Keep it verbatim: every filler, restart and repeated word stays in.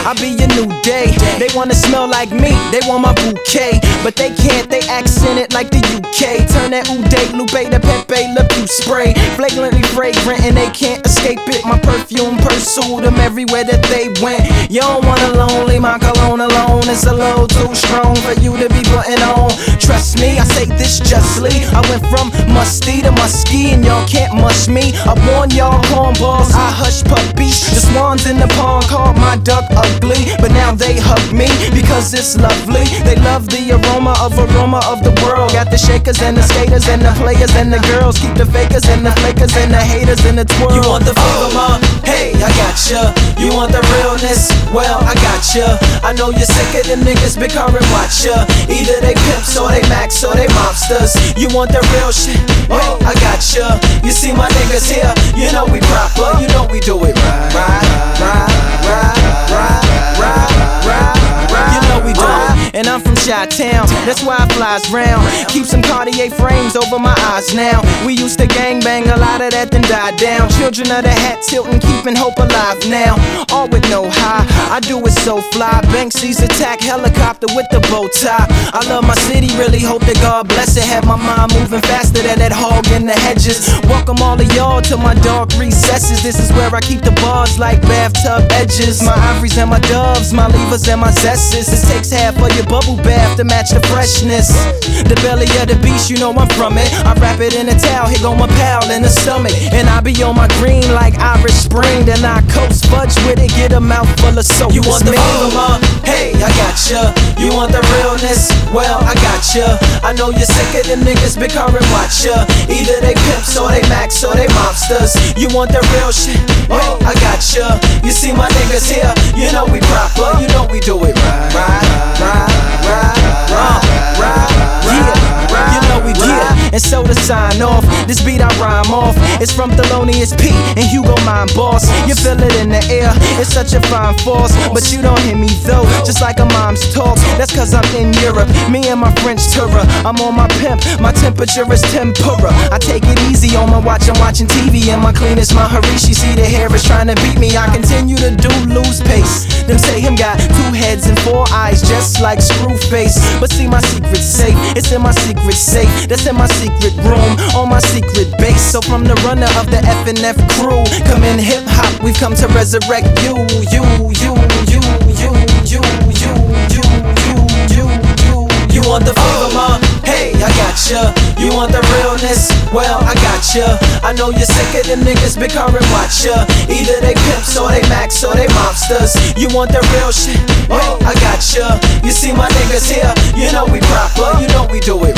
I'll be your new day. They wanna smell like me, they want my bouquet, but they can't, they accent it like the U K. Turn that Uday, Lupe to Pepe, Le Pew spray, flagrantly fragrant and they can't escape it. My perfume pursued them everywhere that they went. You don't want a lonely, my cologne alone is a little too strong for you to be putting on. Trust me, I say this justly. I went from musty to musky and y'all can't mush me. I warn y'all cornballs, I hush puppies. The swans in the pond called my duck ugly, but now they hug me because it's lovely. They love the aroma of aroma of the world. Got the shakers and the skaters and the players and the girls. Keep the fakers and the flakers and the haters in the twirl. You want the fever, ma? Hey, I gotcha. You want the realness? Well, I gotcha. I know you're sick of them niggas big car and watch ya. Either they pimps or they max or they mobsters. You want the real shit? Hey, I gotcha. You see my niggas here? You know we proper. You know we do it right. Right, right, right, right, right, right, right. You know we do it. And I'm from Chi-Town, that's why I flies round. Keep some Cartier frames over my eyes now. We used to gangbang, a lot of that then died down. Children of the hat tilting, keeping hope alive now. All with no high, I do it so fly. Banksy's attack, helicopter with the bow tie. I love my city, really hope that God bless it. Had my mind moving faster than that hog in the hedges. Welcome all of y'all to my dark recesses. This is where I keep the bars like bathtub edges. My ivories and my doves, my levers and my zesses. It takes half of your bubble bath to match the freshness. The belly of the beast, you know I'm from it. I wrap it in a towel, here go my pal in the stomach. And I be on my green like Irish Spring. Then I coast fudge with it, get a mouthful of soap. You want the fever, ma? Hey, I gotcha. You want the realness? Well, I gotcha. I know you're sick of them niggas big car and watch ya. Either they pimps or they max or they mobsters. You want the real shit? Hey, I gotcha. You see my niggas here? You know we proper. You know we do it right. Right, right, right, right, right, yeah. You know we do it. And so to sign off, this beat I rhyme off. It's from Thelonious P and Hugo Mind Boss. You feel it in the air, it's such a fine force. But you don't hear me though, just like a mom's talk. That's cause I'm in Europe, me and my French tourer. I'm on my pimp, my temperature is tempura. I take it easy on my watch, I'm watching T V. And my cleanest, my Harishi, see the hair is trying to beat me. I continue to do lose pace. Them say him got two heads and four eyes, just like Screwface. But see my secret safe, it's in my secret safe. That's in my secret room, on my secret base. So from the runner of the F N F crew, come in hip hop, we've come to resurrect you, you, you, you, you, you, you, you, you, you, you. You want the fever, ma? Hey, I gotcha. You want the realness? Well, I gotcha. I know you're sick of them niggas big car and watch ya. Either they pimps or they max or they mobsters. You want the real shit? Hey, I gotcha. You see my niggas here? You know we proper. You know we do it